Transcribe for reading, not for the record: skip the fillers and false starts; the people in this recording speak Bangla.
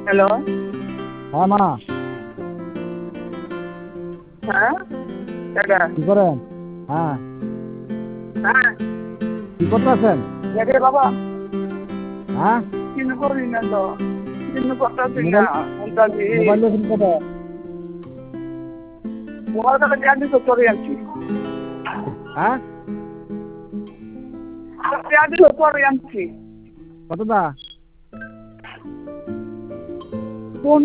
হ্যালো। হ্যাঁ মা, হ্যাঁ দাদা। কি করেন? হ্যাঁ, হ্যাঁ কি করতেছেন? রে বাবা, হ্যাঁ, কিছু করি না তো, কিছু করতেছি না। মোবাইল বলতাছি মোবাইল দেখেন কবে? মোবাইল কাছে জানি তো করে আনছি। হ্যাঁ, জানি তো করে আনছি। কতটা?